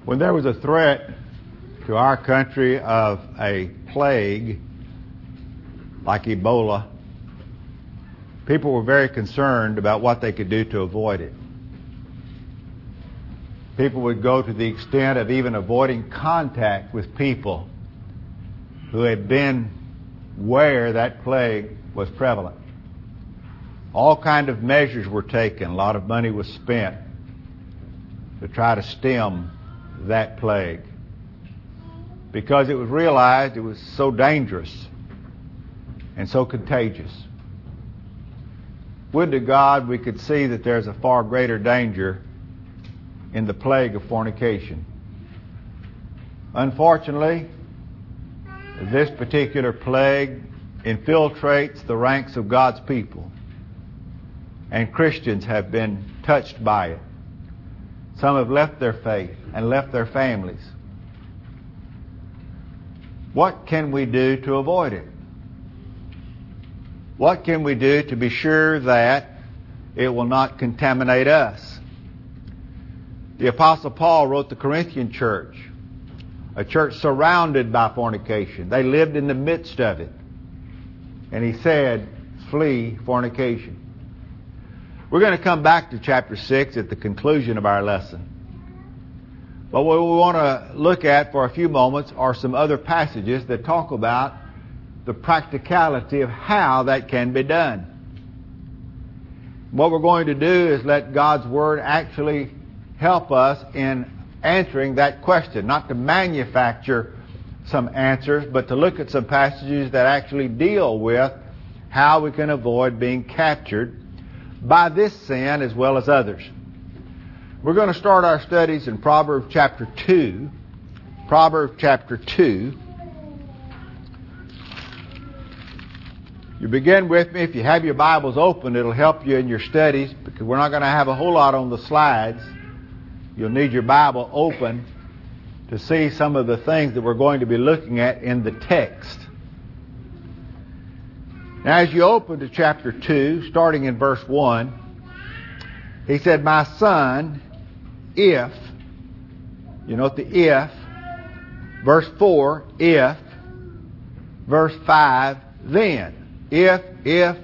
When there was a threat to our country of a plague like Ebola, people were very concerned about what they could do to avoid it. People would go to the extent of even avoiding contact with people who had been where that plague was prevalent. All kind of measures were taken. A lot of money was spent to try to stem that plague, because it was realized it was so dangerous and so contagious. Would to God we could see that there's a far greater danger in the plague of fornication. Unfortunately, this particular plague infiltrates the ranks of God's people, and Christians have been touched by it. Some have left their faith and left their families. What can we do to avoid it? What can we do to be sure that it will not contaminate us? The Apostle Paul wrote the Corinthian church, a church surrounded by fornication. They lived in the midst of it. And he said, flee fornication. We're going to come back to chapter 6 at the conclusion of our lesson. But what we want to look at for a few moments are some other passages that talk about the practicality of how that can be done. What we're going to do is let God's Word actually help us in answering that question. Not to manufacture some answers, but to look at some passages that actually deal with how we can avoid being captured by this sin as well as others. We're going to start our studies in Proverbs chapter 2. Proverbs chapter 2. You begin with me. If you have your Bibles open, it'll help you in your studies, because we're not going to have a whole lot on the slides. You'll need your Bible open to see some of the things that we're going to be looking at in the text. Now, as you open to chapter 2, starting in verse 1, he said, my son, if, you note the if, verse 4, if, verse 5, then. If,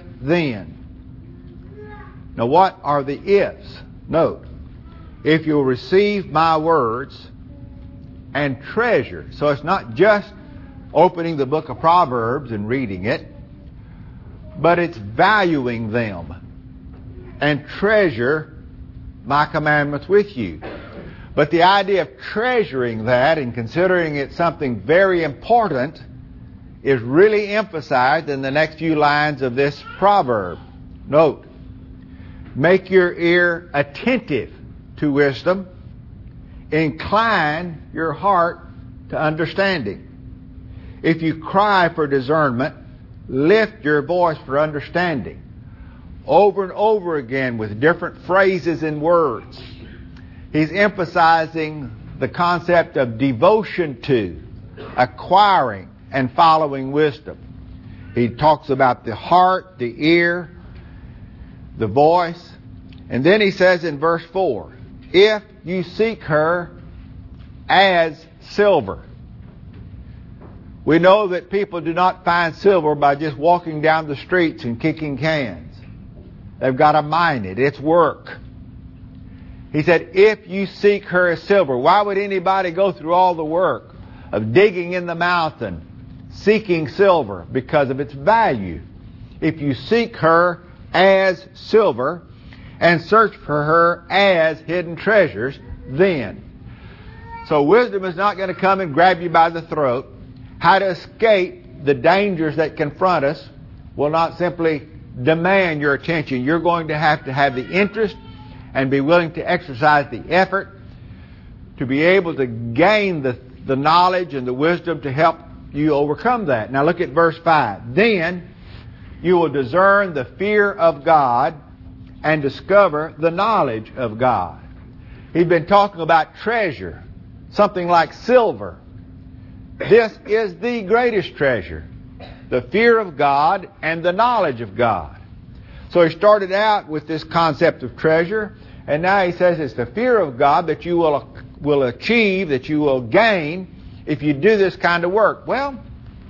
then. Now, what are the ifs? Note, if you'll receive my words and treasure. So it's not just opening the book of Proverbs and reading it, but it's valuing them and treasure my commandments with you. But the idea of treasuring that and considering it something very important is really emphasized in the next few lines of this proverb. Note, make your ear attentive to wisdom, incline your heart to understanding. If you cry for discernment, lift your voice for understanding. Over and over again with different phrases and words, he's emphasizing the concept of devotion to, acquiring, and following wisdom. He talks about the heart, the ear, the voice. And then he says in verse 4, if you seek her as silver. We know that people do not find silver by just walking down the streets and kicking cans. They've got to mine it. It's work. He said, if you seek her as silver. Why would anybody go through all the work of digging in the mountain, seeking silver? Because of its value. If you seek her as silver and search for her as hidden treasures, then. So wisdom is not going to come and grab you by the throat. How to escape the dangers that confront us will not simply demand your attention. You're going to have the interest and be willing to exercise the effort to be able to gain the knowledge and the wisdom to help you overcome that. Now look at verse 5. Then you will discern the fear of God and discover the knowledge of God. He's been talking about treasure, something like silver. This is the greatest treasure, the fear of God and the knowledge of God. So he started out with this concept of treasure, and now he says it's the fear of God that you will will achieve, that you will gain if you do this kind of work? Well,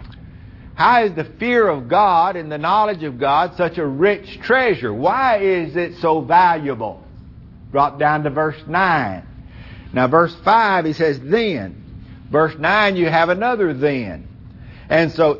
how is the fear of God and the knowledge of God such a rich treasure? Why is it so valuable? Drop down to verse 9. Now verse 5, he says, then. Verse 9, you have another then. And so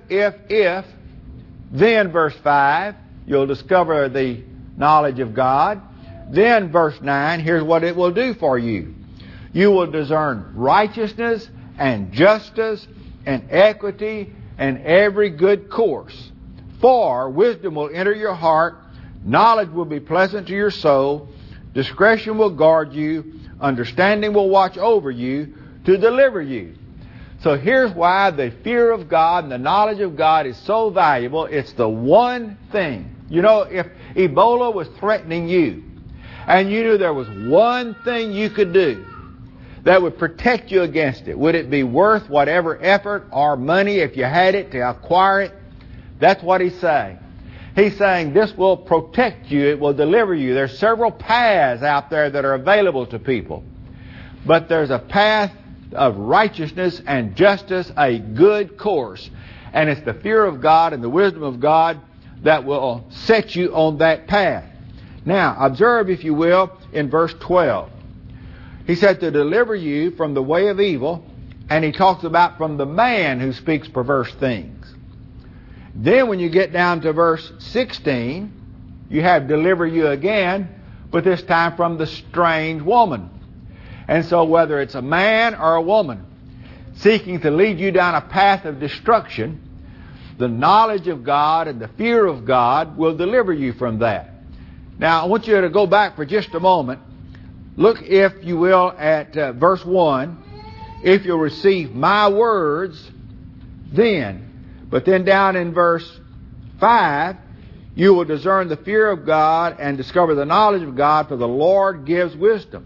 if, then verse 5, you'll discover the knowledge of God. Then verse 9, here's what it will do for you. You will discern righteousness and justice and equity and every good course. For wisdom will enter your heart, knowledge will be pleasant to your soul, discretion will guard you, understanding will watch over you to deliver you. So here's why the fear of God and the knowledge of God is so valuable. It's the one thing. You know, if Ebola was threatening you, and you knew there was one thing you could do that would protect you against it, would it be worth whatever effort or money, if you had it, to acquire it? That's what he's saying. He's saying this will protect you, it will deliver you. There's several paths out there that are available to people. But there's a path of righteousness and justice, a good course. And it's the fear of God and the wisdom of God that will set you on that path. Now, observe, if you will, in verse 12. He said to deliver you from the way of evil, and he talks about from the man who speaks perverse things. Then when you get down to verse 16, you have deliver you again, but this time from the strange woman. And so whether it's a man or a woman seeking to lead you down a path of destruction, the knowledge of God and the fear of God will deliver you from that. Now, I want you to go back for just a moment. Look, if you will, at verse 1. If you'll receive my words, then. But then down in verse 5, you will discern the fear of God and discover the knowledge of God, for the Lord gives wisdom.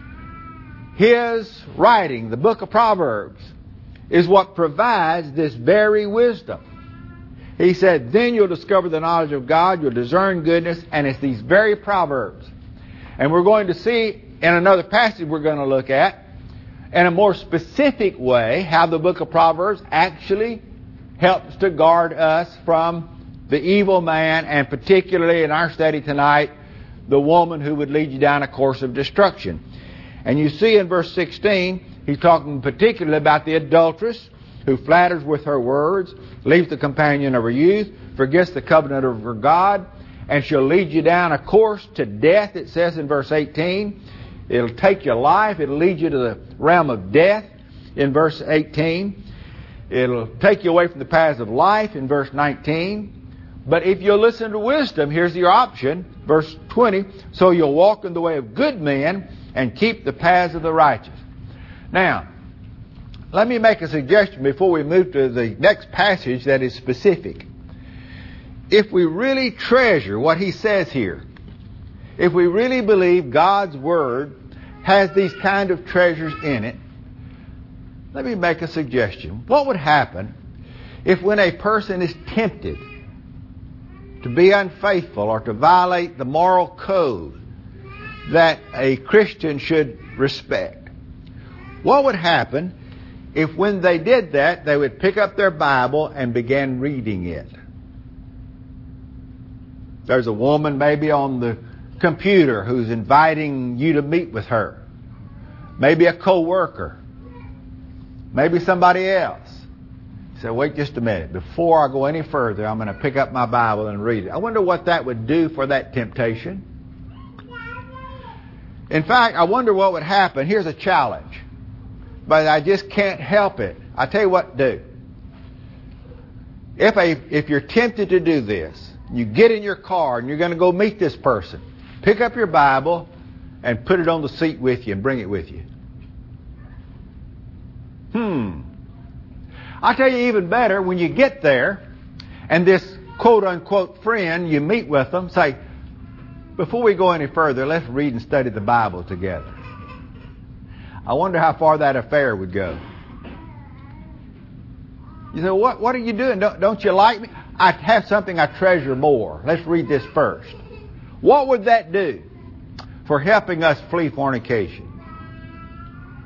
His writing, the book of Proverbs, is what provides this very wisdom. He said, then you'll discover the knowledge of God, you'll discern goodness, and it's these very Proverbs. And we're going to see in another passage we're going to look at, in a more specific way, how the book of Proverbs actually helps to guard us from the evil man, and particularly in our study tonight, the woman who would lead you down a course of destruction. And you see in verse 16, he's talking particularly about the adulteress who flatters with her words, leaves the companion of her youth, forgets the covenant of her God, and she'll lead you down a course to death, it says in verse 18. It'll take your life, it'll lead you to the realm of death in verse 18. It'll take you away from the paths of life in verse 19. But if you'll listen to wisdom, here's your option, verse 20, so you'll walk in the way of good men and keep the paths of the righteous. Now, let me make a suggestion before we move to the next passage that is specific. If we really treasure what he says here, if we really believe God's Word has these kind of treasures in it, let me make a suggestion. What would happen if when a person is tempted to be unfaithful or to violate the moral code that a Christian should respect? What would happen if when they did that, they would pick up their Bible and begin reading it? There's a woman maybe on the computer who's inviting you to meet with her. Maybe a co-worker. Maybe somebody else. You say, wait just a minute. Before I go any further, I'm going to pick up my Bible and read it. I wonder what that would do for that temptation. In fact, I wonder what would happen. Here's a challenge. But I just can't help it. I tell you what to do. If you're tempted to do this, you get in your car and you're going to go meet this person, pick up your Bible and put it on the seat with you and bring it with you. I tell you even better, when you get there and this quote-unquote friend, you meet with them, say, before we go any further, let's read and study the Bible together. I wonder how far that affair would go. You say, what are you doing? Don't you like me? I have something I treasure more. Let's read this first. What would that do for helping us flee fornication?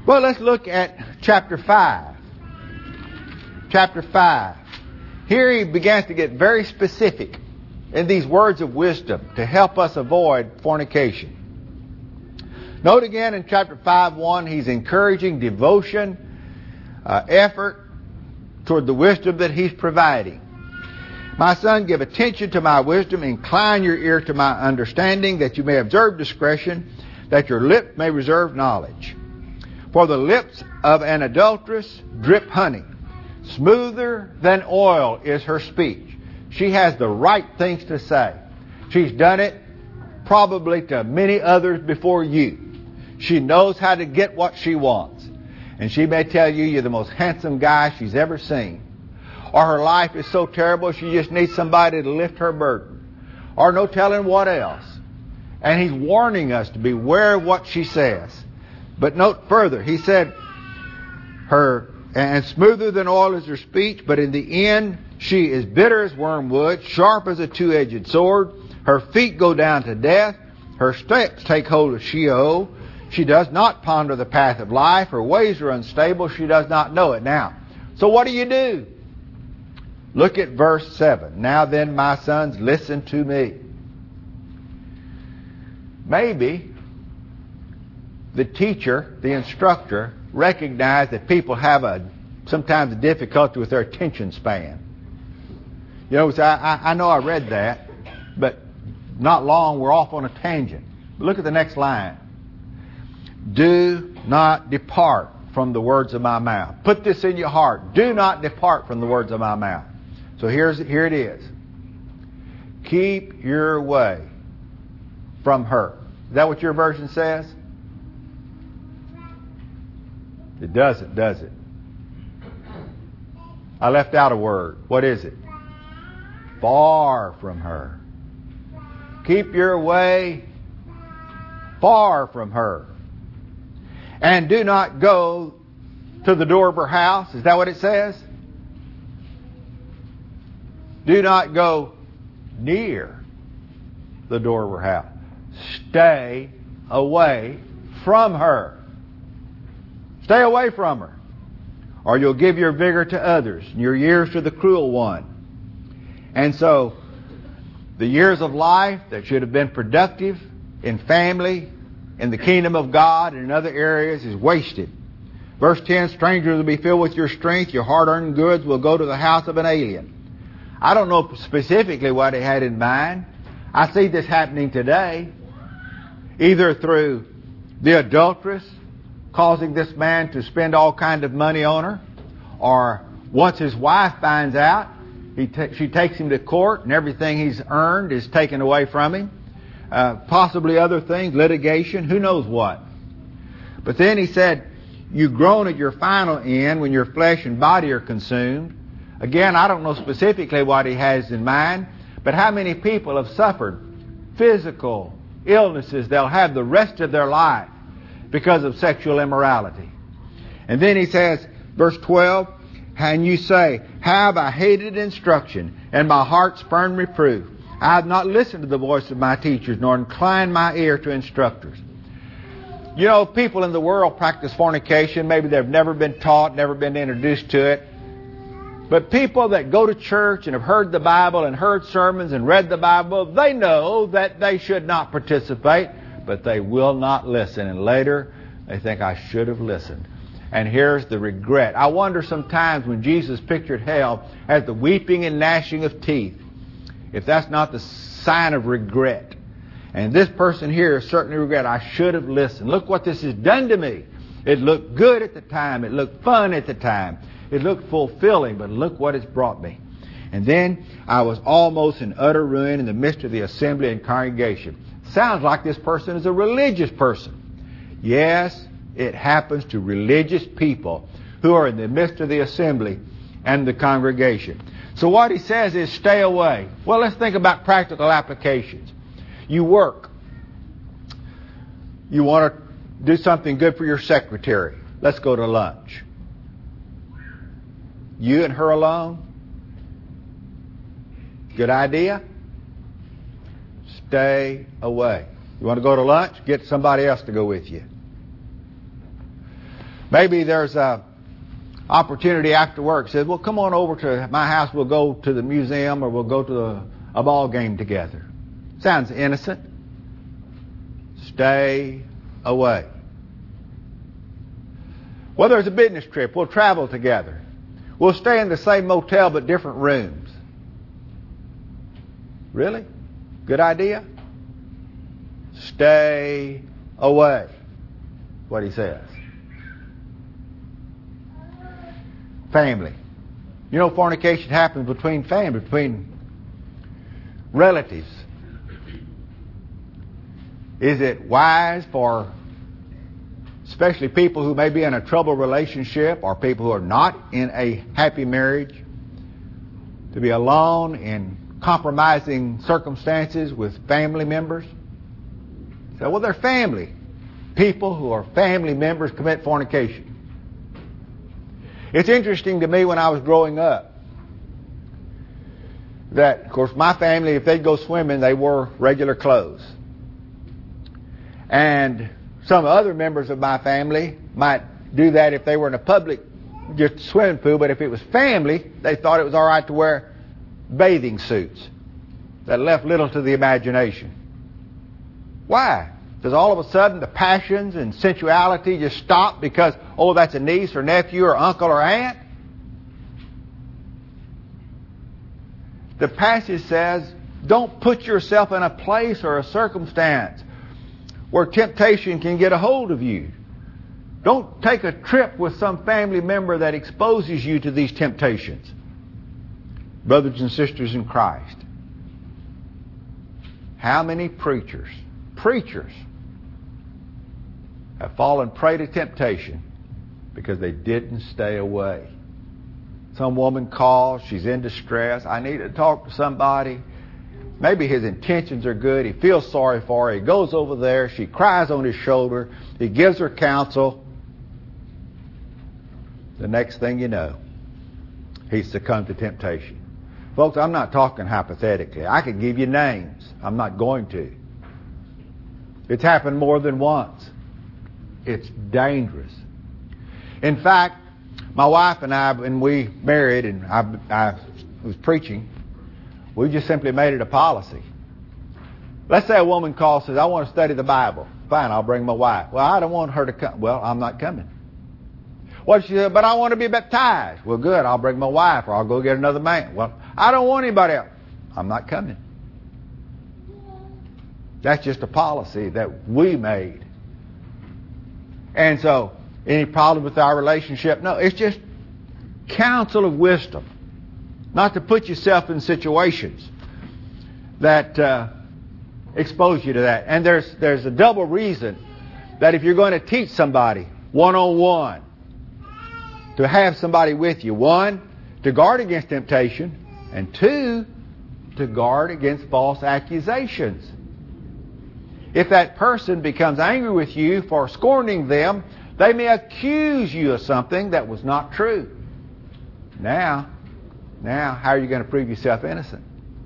Well, let's look at chapter 5. Chapter 5. Here he begins to get very specific in these words of wisdom to help us avoid fornication. Note again in chapter 5:1, he's encouraging devotion, effort toward the wisdom that he's providing. My son, give attention to my wisdom, incline your ear to my understanding, that you may observe discretion, that your lip may reserve knowledge. For the lips of an adulteress drip honey. Smoother than oil is her speech. She has the right things to say. She's done it probably to many others before you. She knows how to get what she wants. And she may tell you you're the most handsome guy she's ever seen. Or her life is so terrible she just needs somebody to lift her burden. Or no telling what else. And he's warning us to beware of what she says. But note further, he said, and smoother than oil is her speech, but in the end she is bitter as wormwood, sharp as a two-edged sword. Her feet go down to death. Her steps take hold of Sheol. She does not ponder the path of life. Her ways are unstable. She does not know it. Now, so what do? Look at verse 7. Now then, my sons, listen to me. Maybe the teacher, the instructor, recognized that people have sometimes a difficulty with their attention span. You know, so I know I read that, but not long, we're off on a tangent. Look at the next line. Do not depart from the words of my mouth. Put this in your heart. Do not depart from the words of my mouth. So here it is. Keep your way from her. Is that what your version says? It doesn't, does it? I left out a word. What is it? Far from her. Keep your way far from her. And do not go to the door of her house. Is that what it says? Do not go near the door of her house. Stay away from her. Stay away from her. Or you'll give your vigor to others, and your years to the cruel one. And so, the years of life that should have been productive in family, in the kingdom of God, and in other areas is wasted. Verse 10, strangers will be filled with your strength. Your hard-earned goods will go to the house of an alien. I don't know specifically what he had in mind. I see this happening today, either through the adulteress causing this man to spend all kind of money on her, or once his wife finds out, she takes him to court and everything he's earned is taken away from him. Possibly other things, litigation, who knows what. But then he said, you groan at your final end when your flesh and body are consumed. Again, I don't know specifically what he has in mind, but how many people have suffered physical illnesses they'll have the rest of their life because of sexual immorality. And then he says, verse 12, and you say, have I hated instruction, and my heart spurned reproof? I have not listened to the voice of my teachers, nor inclined my ear to instructors. You know, people in the world practice fornication. Maybe they've never been taught, never been introduced to it. But people that go to church and have heard the Bible and heard sermons and read the Bible, they know that they should not participate, but they will not listen. And later, they think, I should have listened. And here's the regret. I wonder sometimes when Jesus pictured hell as the weeping and gnashing of teeth, if that's not the sign of regret. And this person here certainly regret. I should have listened. Look what this has done to me. It looked good at the time. It looked fun at the time. It looked fulfilling, but look what it's brought me. And then I was almost in utter ruin in the midst of the assembly and congregation. Sounds like this person is a religious person. Yes, it happens to religious people who are in the midst of the assembly and the congregation. So what he says is stay away. Well, let's think about practical applications. You work. You want to do something good for your secretary. Let's go to lunch. You and her alone? Good idea? Stay away. You want to go to lunch? Get somebody else to go with you. Maybe there's a opportunity after work. Says, well, come on over to my house. We'll go to the museum or we'll go to a ball game together. Sounds innocent. Stay away. Well, there's a business trip. We'll travel together. We'll stay in the same motel but different rooms. Really? Good idea? Stay away. What he says. Family. You know, fornication happens between family, between relatives. Is it wise for especially people who may be in a troubled relationship or people who are not in a happy marriage to be alone in compromising circumstances with family members? So, well, they're family. People who are family members commit fornication. It's interesting to me when I was growing up that, of course, my family, if they'd go swimming, they wore regular clothes. And some other members of my family might do that if they were in a public just swimming pool, but if it was family, they thought it was all right to wear bathing suits. That left little to the imagination. Why? Does all of a sudden the passions and sensuality just stop because, oh, that's a niece or nephew or uncle or aunt? The passage says, don't put yourself in a place or a circumstance where temptation can get a hold of you. Don't take a trip with some family member that exposes you to these temptations. Brothers and sisters in Christ, how many preachers have fallen prey to temptation because they didn't stay away? Some woman calls, she's in distress. I need to talk to somebody. Maybe his intentions are good. He feels sorry for her. He goes over there. She cries on his shoulder. He gives her counsel. The next thing you know, he's succumbed to temptation. Folks, I'm not talking hypothetically. I could give you names. I'm not going to. It's happened more than once. It's dangerous. In fact, my wife and I, when we married and I was preaching, we just simply made it a policy. Let's say a woman calls and says, I want to study the Bible. Fine, I'll bring my wife. Well, I don't want her to come. Well, I'm not coming. What she said, but I want to be baptized. Well, good, I'll bring my wife or I'll go get another man. Well, I don't want anybody else. I'm not coming. That's just a policy that we made. And so, any problem with our relationship? No, it's just counsel of wisdom. Not to put yourself in situations that expose you to that. And there's a double reason that if you're going to teach somebody one-on-one, to have somebody with you. One, to guard against temptation. And two, to guard against false accusations. If that person becomes angry with you for scorning them, they may accuse you of something that was not true. Now, how are you going to prove yourself innocent?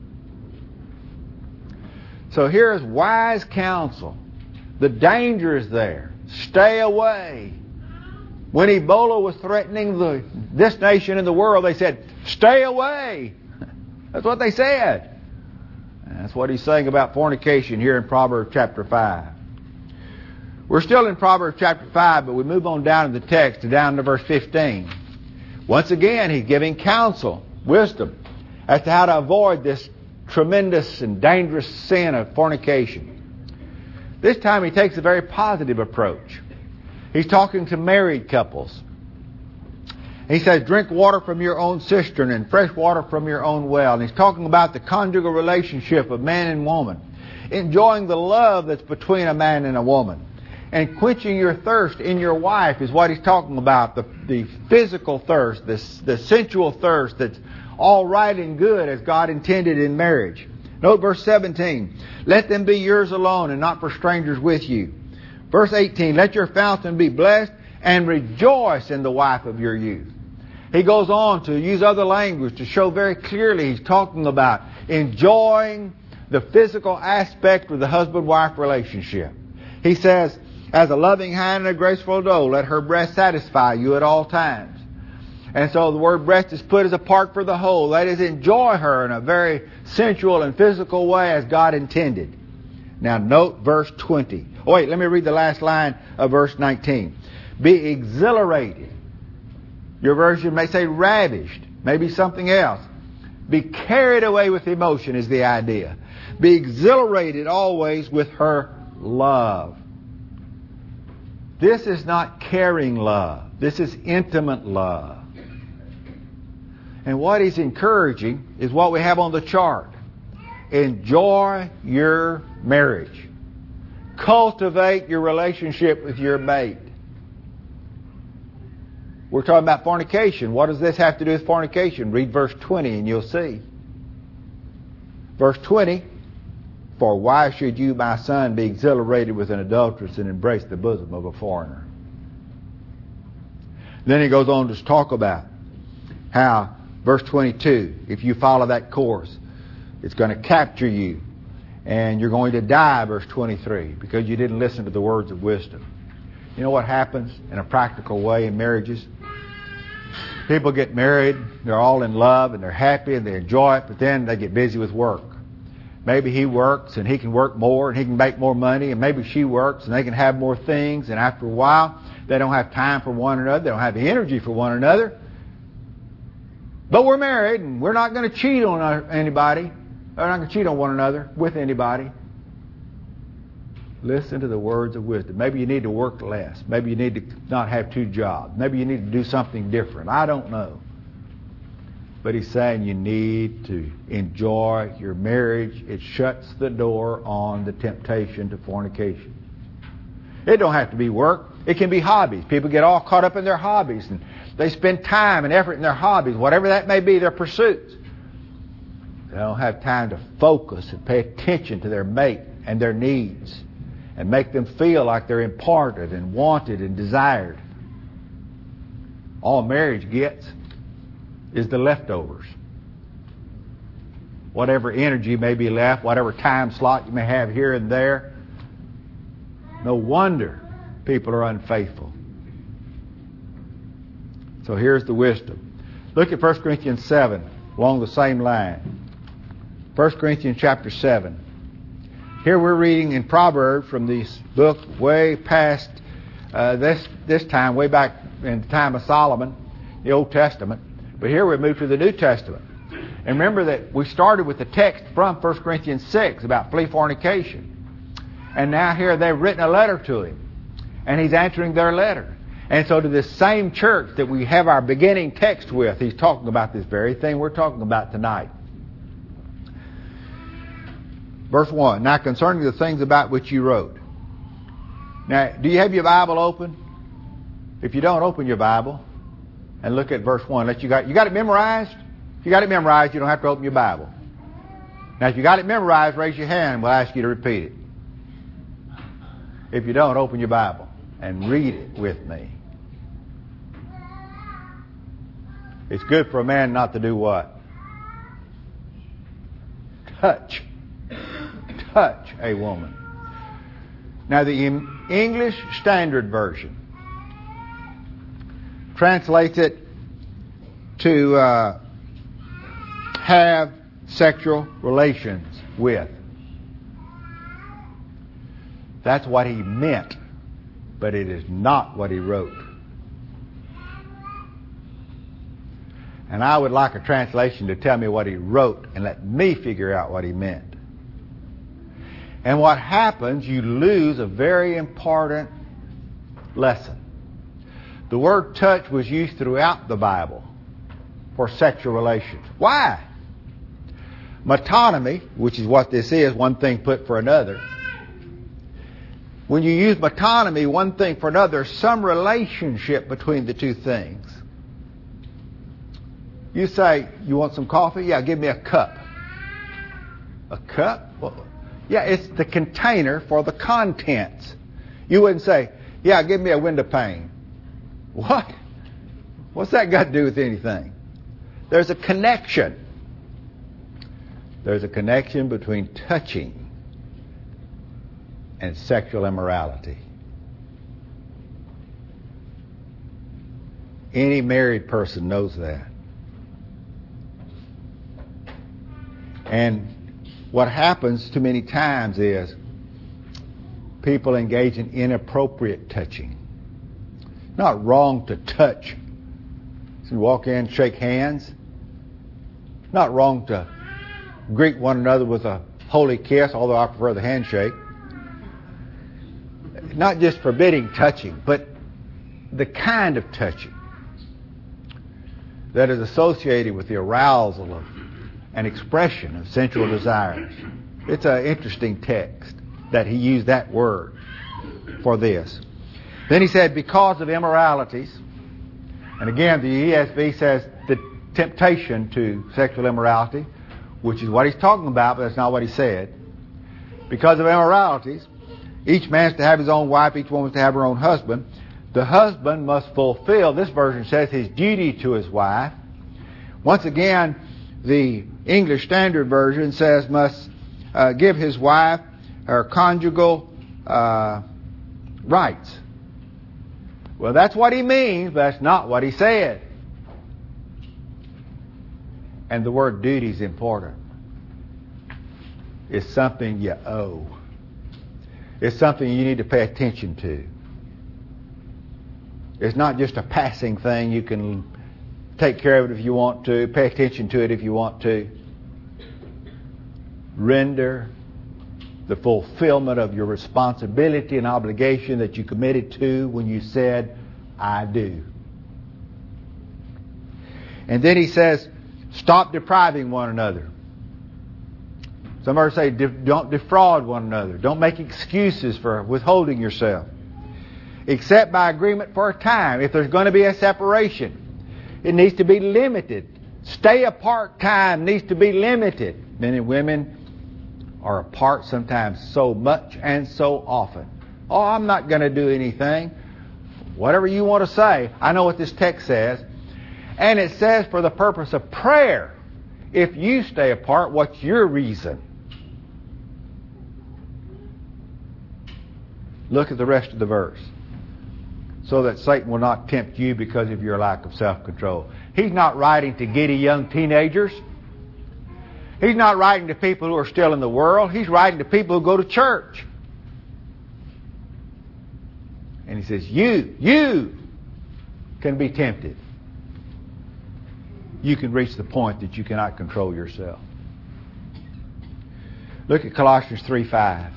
So here's wise counsel. The danger is there. Stay away. When Ebola was threatening this nation and the world, they said, stay away. That's what they said. And that's what he's saying about fornication here in Proverbs chapter 5. We're still in Proverbs chapter 5, but we move on down in the text to down to verse 15. Once again, he's giving counsel, wisdom, as to how to avoid this tremendous and dangerous sin of fornication. This time he takes a very positive approach. He's talking to married couples. He says, drink water from your own cistern and fresh water from your own well. And he's talking about the conjugal relationship of man and woman. Enjoying the love that's between a man and a woman. And quenching your thirst in your wife is what he's talking about. The physical thirst, the sensual thirst that's all right and good as God intended in marriage. Note verse 17. Let them be yours alone and not for strangers with you. Verse 18. Let your fountain be blessed and rejoice in the wife of your youth. He goes on to use other language to show very clearly he's talking about enjoying the physical aspect of the husband-wife relationship. He says, As a loving hind and a graceful doe, let her breast satisfy you at all times. And so the word breast is put as a part for the whole. That is, enjoy her in a very sensual and physical way as God intended. Now note verse 20. Oh wait, let me read the last line of verse 19. Be exhilarated. Your version may say ravished. Maybe something else. Be carried away with emotion is the idea. Be exhilarated always with her love. This is not caring love. This is intimate love. And what he's encouraging is what we have on the chart. Enjoy your marriage. Cultivate your relationship with your mate. We're talking about fornication. What does this have to do with fornication? Read verse 20 and you'll see. Verse 20, for why should you, my son, be exhilarated with an adulteress and embrace the bosom of a foreigner? Then he goes on to talk about how, verse 22, if you follow that course, it's going to capture you and you're going to die, verse 23, because you didn't listen to the words of wisdom. You know what happens in a practical way in marriages? People get married, they're all in love and they're happy and they enjoy it, but then they get busy with work. Maybe he works and he can work more and he can make more money, and maybe she works and they can have more things, and after a while they don't have time for one another, they don't have the energy for one another. But we're married and we're not going to cheat on anybody. We're not going to cheat on one another with anybody. Listen to the words of wisdom. Maybe you need to work less. Maybe you need to not have two jobs. Maybe you need to do something different. I don't know. But he's saying you need to enjoy your marriage. It shuts the door on the temptation to fornication. It don't have to be work. It can be hobbies. People get all caught up in their hobbies and they spend time and effort in their hobbies, whatever that may be, their pursuits. They don't have time to focus and pay attention to their mate and their needs and make them feel like they're important and wanted and desired. All marriage gets is the leftovers. Whatever energy may be left, whatever time slot you may have here and there. No wonder people are unfaithful. So here's the wisdom. Look at 1 Corinthians 7 along the same line. 1 Corinthians chapter 7. Here we're reading in Proverbs from this book way past this time, way back in the time of Solomon, the Old Testament. But here we move to the New Testament. And remember that we started with the text from 1 Corinthians 6 about flee fornication. And now here they've written a letter to him. And he's answering their letter. And so to this same church that we have our beginning text with, he's talking about this very thing we're talking about tonight. Verse 1, now concerning the things about which you wrote. Now, do you have your Bible open? If you don't, open your Bible and look at verse 1. You got it memorized? If you got it memorized, you don't have to open your Bible. Now, if you got it memorized, raise your hand and we'll ask you to repeat it. If you don't, open your Bible and read it with me. It's good for a man not to do what? Touch a woman. Now the English Standard Version translates it to have sexual relations with. That's what he meant, but it is not what he wrote. And I would like a translation to tell me what he wrote and let me figure out what he meant. And what happens, you lose a very important lesson. The word touch was used throughout the Bible for sexual relations. Why? Metonymy, which is what this is, one thing put for another. When you use metonymy, one thing for another, there's some relationship between the two things. You say, you want some coffee? Yeah, give me a cup. A cup? Well, yeah, it's the container for the contents. You wouldn't say, yeah, give me a window pane. What? What's that got to do with anything? There's a connection. There's a connection between touching and sexual immorality. Any married person knows that. And what happens too many times is people engage in inappropriate touching. Not wrong to touch. So you walk in, shake hands. Not wrong to greet one another with a holy kiss, although I prefer the handshake. Not just forbidding touching, but the kind of touching that is associated with the arousal of an expression of sensual desires. It's an interesting text that he used that word for this. Then he said, because of immoralities, and again the ESV says the temptation to sexual immorality, which is what he's talking about, but that's not what he said. Because of immoralities, each man is to have his own wife, each woman is to have her own husband. The husband must fulfill, this version says, his duty to his wife. Once again, the English Standard Version says must give his wife her conjugal rights. Well, that's what he means, but that's not what he said. And the word duty is important. It's something you owe. It's something you need to pay attention to. It's not just a passing thing. You can take care of it if you want to, pay attention to it if you want to. Render the fulfillment of your responsibility and obligation that you committed to when you said, I do. And then he says, stop depriving one another. Some others say, don't defraud one another. Don't make excuses for withholding yourself. Except by agreement for a time. If there's going to be a separation, it needs to be limited. Stay apart time needs to be limited. Men and women are apart sometimes so much and so often. Oh, I'm not going to do anything. Whatever you want to say. I know what this text says. And it says for the purpose of prayer. If you stay apart, what's your reason? Look at the rest of the verse. So that Satan will not tempt you because of your lack of self-control. He's not writing to giddy young teenagers. He's not writing to people who are still in the world. He's writing to people who go to church. And he says, you can be tempted. You can reach the point that you cannot control yourself. Look at Colossians 3:5.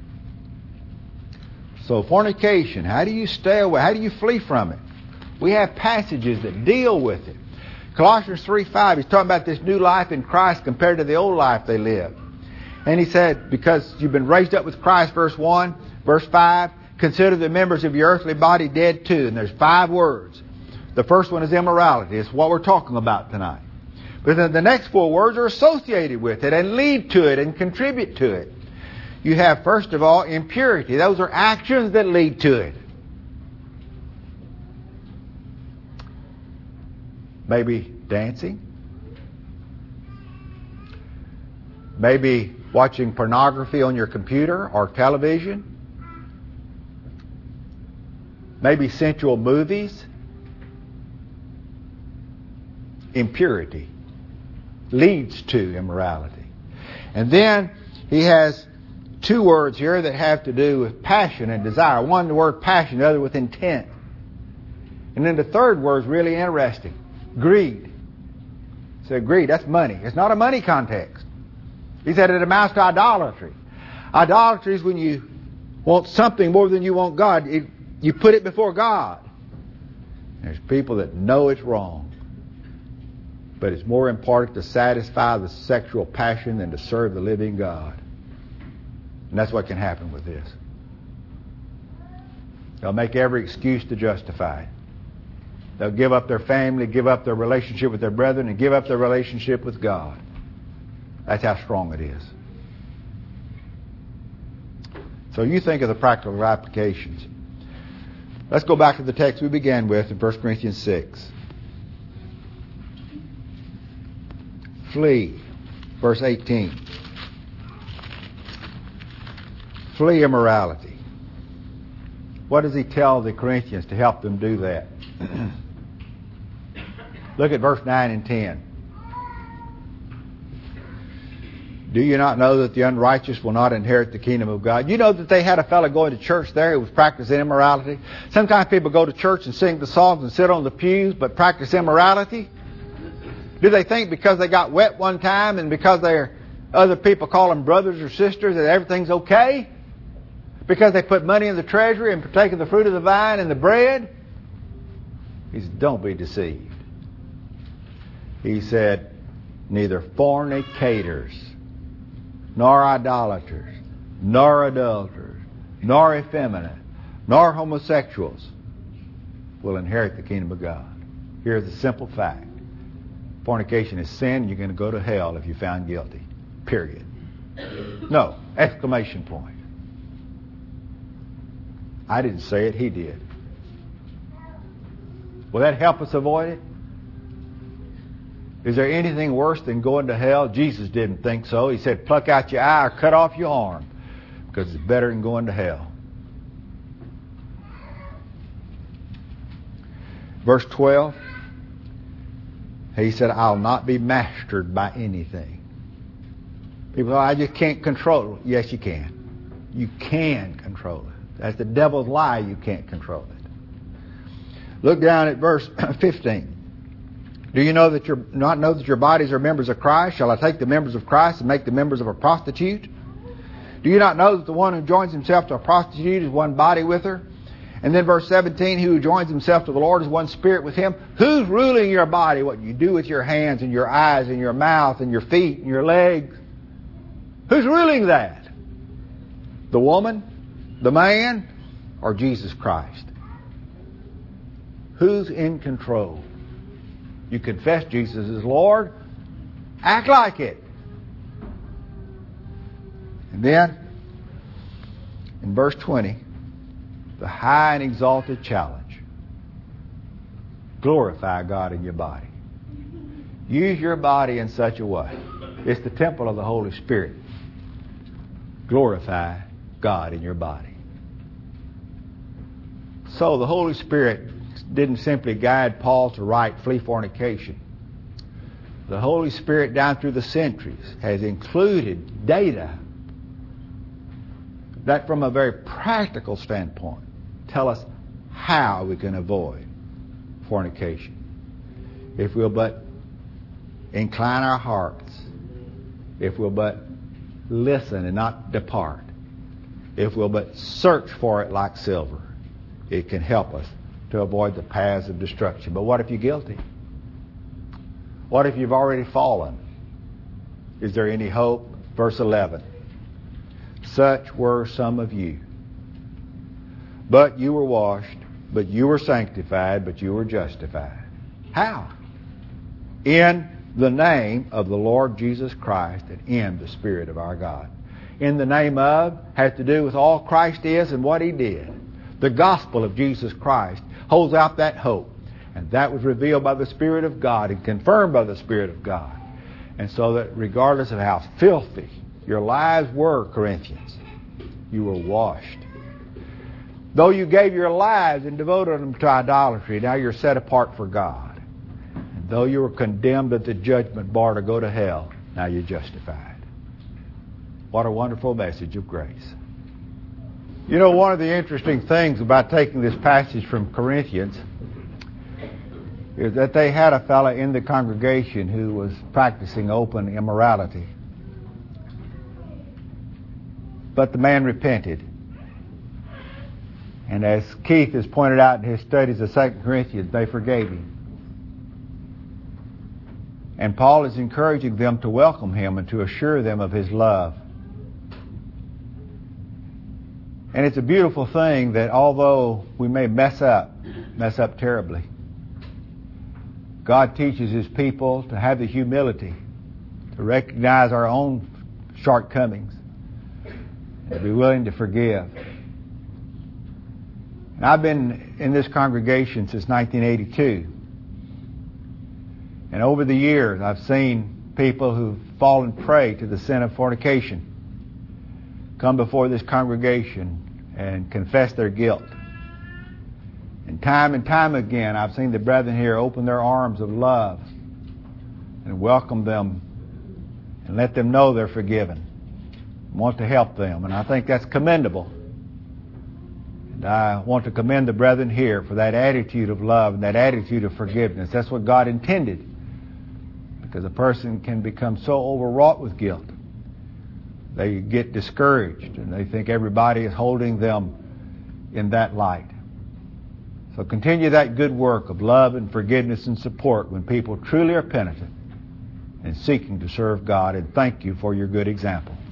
So fornication, how do you stay away? How do you flee from it? We have passages that deal with it. Colossians 3:5, he's talking about this new life in Christ compared to the old life they lived. And he said, because you've been raised up with Christ, verse 1, verse 5, consider the members of your earthly body dead too. And there's 5 words. The first one is immorality. It's what we're talking about tonight. But then the next 4 words are associated with it and lead to it and contribute to it. You have, first of all, impurity. Those are actions that lead to it. Maybe dancing. Maybe watching pornography on your computer or television. Maybe sensual movies. Impurity leads to immorality. And then he has 2 words here that have to do with passion and desire. One, the word passion, the other with intent. And then the third word is really interesting. Greed. So greed, that's money. It's not a money context. He said it amounts to idolatry. Idolatry is when you want something more than you want God. You put it before God. There's people that know it's wrong. But it's more important to satisfy the sexual passion than to serve the living God. And that's what can happen with this. They'll make every excuse to justify it. They'll give up their family, give up their relationship with their brethren, and give up their relationship with God. That's how strong it is. So you think of the practical applications. Let's go back to the text we began with in 1 Corinthians 6. Flee. Verse 18. Flee immorality. What does he tell the Corinthians to help them do that? Look at verse 9 and 10. Do you not know that the unrighteous will not inherit the kingdom of God? You know that they had a fellow going to church there who was practicing immorality? Sometimes people go to church and sing the songs and sit on the pews but practice immorality. Do they think because they got wet one time and because other people call them brothers or sisters that everything's okay? Because they put money in the treasury and partake of the fruit of the vine and the bread? He said, don't be deceived. He said, neither fornicators, nor idolaters, nor adulterers, nor effeminate, nor homosexuals will inherit the kingdom of God. Here's the simple fact. Fornication is sin. You're going to go to hell if you're found guilty. Period. No. Exclamation point. I didn't say it. He did. Will that help us avoid it? Is there anything worse than going to hell? Jesus didn't think so. He said, pluck out your eye or cut off your arm, because it's better than going to hell. Verse 12, he said, I'll not be mastered by anything. People say, I just can't control it. Yes, you can. You can control it. That's the devil's lie. You can't control it. Look down at verse 15. Do you not know that your bodies are members of Christ? Shall I take the members of Christ and make the members of a prostitute? Do you not know that the one who joins himself to a prostitute is one body with her? And then verse 17, he who joins himself to the Lord is one spirit with him. Who's ruling your body? What you do with your hands and your eyes and your mouth and your feet and your legs? Who's ruling that? The woman? The man? Or Jesus Christ? Who's in control? You confess Jesus is Lord. Act like it. And then, in verse 20, the high and exalted challenge. Glorify God in your body. Use your body in such a way. It's the temple of the Holy Spirit. Glorify God in your body. So the Holy Spirit didn't simply guide Paul to write, flee fornication. The Holy Spirit down through the centuries has included data that from a very practical standpoint tell us how we can avoid fornication. If we'll but incline our hearts, if we'll but listen and not depart, if we'll but search for it like silver, it can help us to avoid the paths of destruction. But what if you're guilty? What if you've already fallen? Is there any hope? Verse 11. Such were some of you. But you were washed, but you were sanctified, but you were justified. How? In the name of the Lord Jesus Christ and in the Spirit of our God. In the name of has to do with all Christ is and what He did. The gospel of Jesus Christ holds out that hope. And that was revealed by the Spirit of God and confirmed by the Spirit of God. And so that regardless of how filthy your lives were, Corinthians, you were washed. Though you gave your lives and devoted them to idolatry, now you're set apart for God. And though you were condemned at the judgment bar to go to hell, now you're justified. What a wonderful message of grace. You know, one of the interesting things about taking this passage from Corinthians is that they had a fellow in the congregation who was practicing open immorality. But the man repented. And as Keith has pointed out in his studies of 2 Corinthians, they forgave him. And Paul is encouraging them to welcome him and to assure them of his love. And it's a beautiful thing that although we may mess up terribly, God teaches His people to have the humility to recognize our own shortcomings and be willing to forgive. And I've been in this congregation since 1982. And over the years, I've seen people who've fallen prey to the sin of fornication come before this congregation and confess their guilt And time again, I've seen the brethren here open their arms of love and welcome them and let them know they're forgiven. Want to help them, and I think that's commendable. And I want to commend the brethren here for that attitude of love and that attitude of forgiveness. That's what God intended, because a person can become so overwrought with guilt. They get discouraged and they think everybody is holding them in that light. So continue that good work of love and forgiveness and support when people truly are penitent and seeking to serve God, and thank you for your good example.